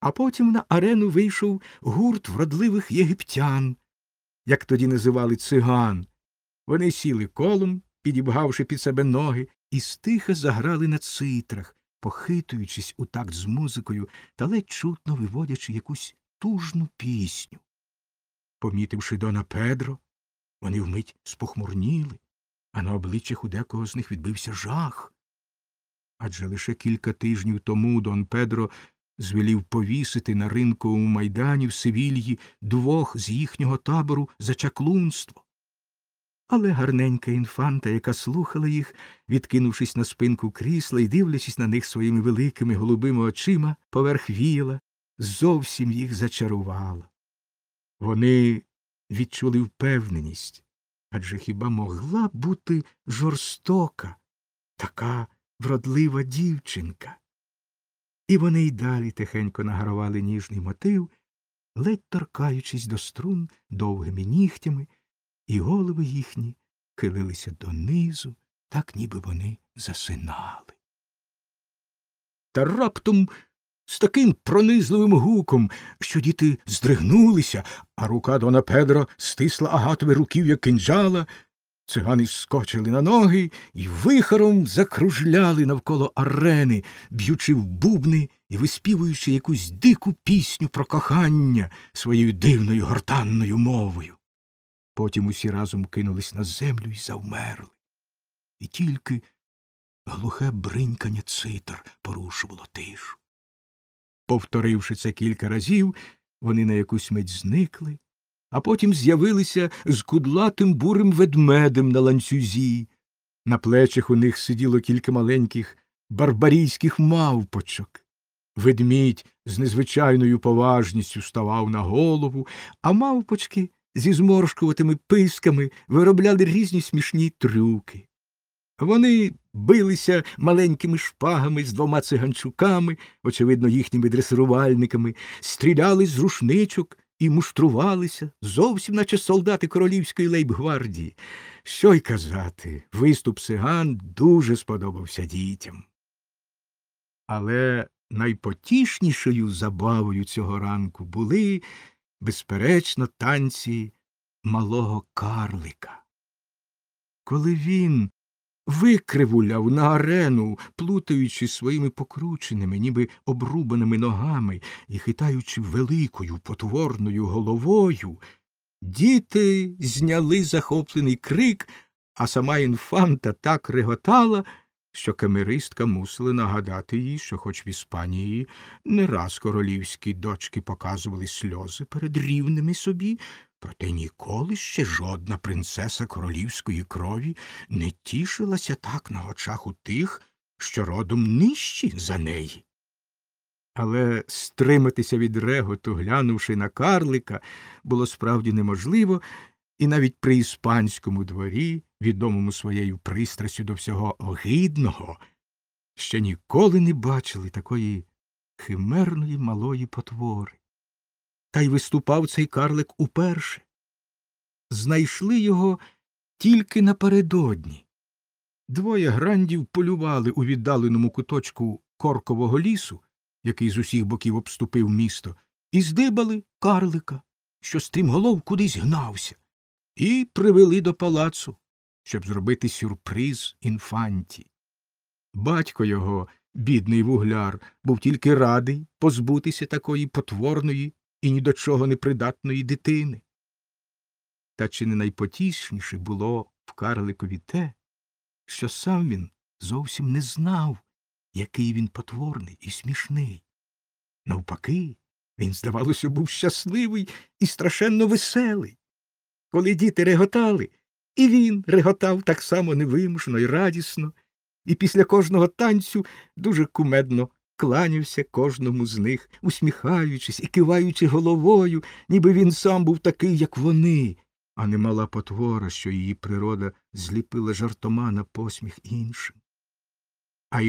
А потім на арену вийшов гурт вродливих єгиптян, як тоді називали циган. Вони сіли колом, підібгавши під себе ноги, і стиха заграли на цитрах, похитуючись у такт з музикою та ледь чутно виводячи якусь тужну пісню. Помітивши Дона Педро, вони вмить спохмурніли, а на обличчях у декого з них відбився жах. Адже лише кілька тижнів тому Дон Педро звелів повісити на ринковому майдані в Севільї двох з їхнього табору за чаклунство. Але гарненька інфанта, яка слухала їх, відкинувшись на спинку крісла і дивлячись на них своїми великими голубими очима поверх віяла, зовсім їх зачарувала. Вони відчули впевненість, адже хіба могла бути жорстока така вродлива дівчинка? І вони й далі тихенько награвали ніжний мотив, ледь торкаючись до струн довгими нігтями, і голови їхні хилилися донизу, так ніби вони засинали. Та раптом з таким пронизливим гуком, що діти здригнулися, а рука Дона Педро стисла агатове руків'я кинджала, цигани скочили на ноги і вихором закружляли навколо арени, б'ючи в бубни і виспівуючи якусь дику пісню про кохання своєю дивною гортанною мовою. Потім усі разом кинулись на землю і завмерли. І тільки глухе бринькання цитар порушувало тишу. Повторивши це кілька разів, вони на якусь мить зникли, а потім з'явилися з кудлатим бурим ведмедем на ланцюзі. На плечах у них сиділо кілька маленьких барбарійських мавпочок. Ведмідь з незвичайною поважністю ставав на голову, а мавпочки зі зморшкуватими писками виробляли різні смішні трюки. Вони билися маленькими шпагами з двома циганчуками, очевидно, їхніми дресирувальниками, стріляли з рушничок і муштрувалися, зовсім наче солдати королівської лейб-гвардії. Що й казати, виступ циган дуже сподобався дітям. Але найпотішнішою забавою цього ранку були, безперечно, танці малого карлика. Коли він викривуляв на арену, плутаючи своїми покрученими, ніби обрубаними ногами і хитаючи великою потворною головою, діти зняли захоплений крик, а сама інфанта так реготала, що камеристка мусила нагадати їй, що хоч в Іспанії не раз королівські дочки показували сльози перед рівними собі, проте ніколи ще жодна принцеса королівської крові не тішилася так на очах у тих, що родом нижчі за неї. Але стриматися від реготу, глянувши на карлика, було справді неможливо, і навіть при іспанському дворі, відомому своєю пристрастю до всього огидного, ще ніколи не бачили такої химерної малої потвори. Та й виступав цей карлик уперше. Знайшли його тільки напередодні. Двоє грандів полювали у віддаленому куточку коркового лісу, який з усіх боків обступив місто, і здибали карлика, що стрімголов кудись гнався, і привели до палацу, щоб зробити сюрприз інфанті. Батько його, бідний вугляр, був тільки радий позбутися такої потворної і ні до чого непридатної дитини. Та чи не найпотішніше було в карликові те, що сам він зовсім не знав, який він потворний і смішний. Навпаки, він, здавалося, був щасливий і страшенно веселий. Коли діти реготали, і він реготав так само невимушено і радісно, і після кожного танцю дуже кумедно кланявся кожному з них, усміхаючись і киваючи головою, ніби він сам був такий, як вони, а не мала потвора, що її природа зліпила жартома на посміх іншим. А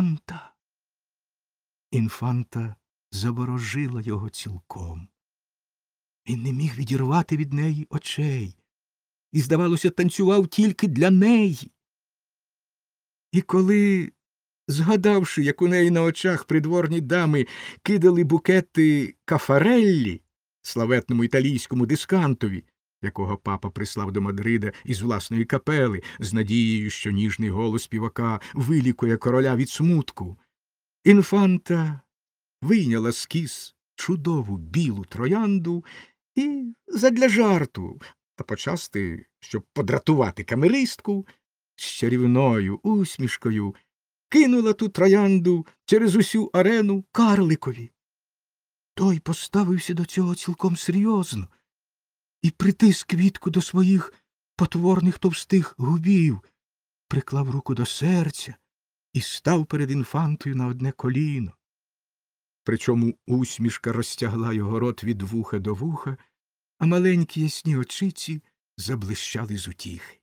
інфанта заворожила його цілком. Він не міг відірвати від неї очей і, здавалося, танцював тільки для неї. І коли Згадавши, як у неї на очах придворні дами кидали букети Кафареллі, славетному італійському дискантові, якого папа прислав до Мадрида із власної капели, з надією, що ніжний голос співака вилікує короля від смутку, інфанта вийняла з кіз чудову білу троянду і задля жарту, та почасти, щоб подратувати камеристку, з чарівною усмішкою кинула ту троянду через усю арену карликові. Той поставився до цього цілком серйозно і притис квітку до своїх потворних товстих губів, приклав руку до серця і став перед інфантою на одне коліно. Причому усмішка розтягла його рот від вуха до вуха, а маленькі ясні очиці заблищали з утіхи.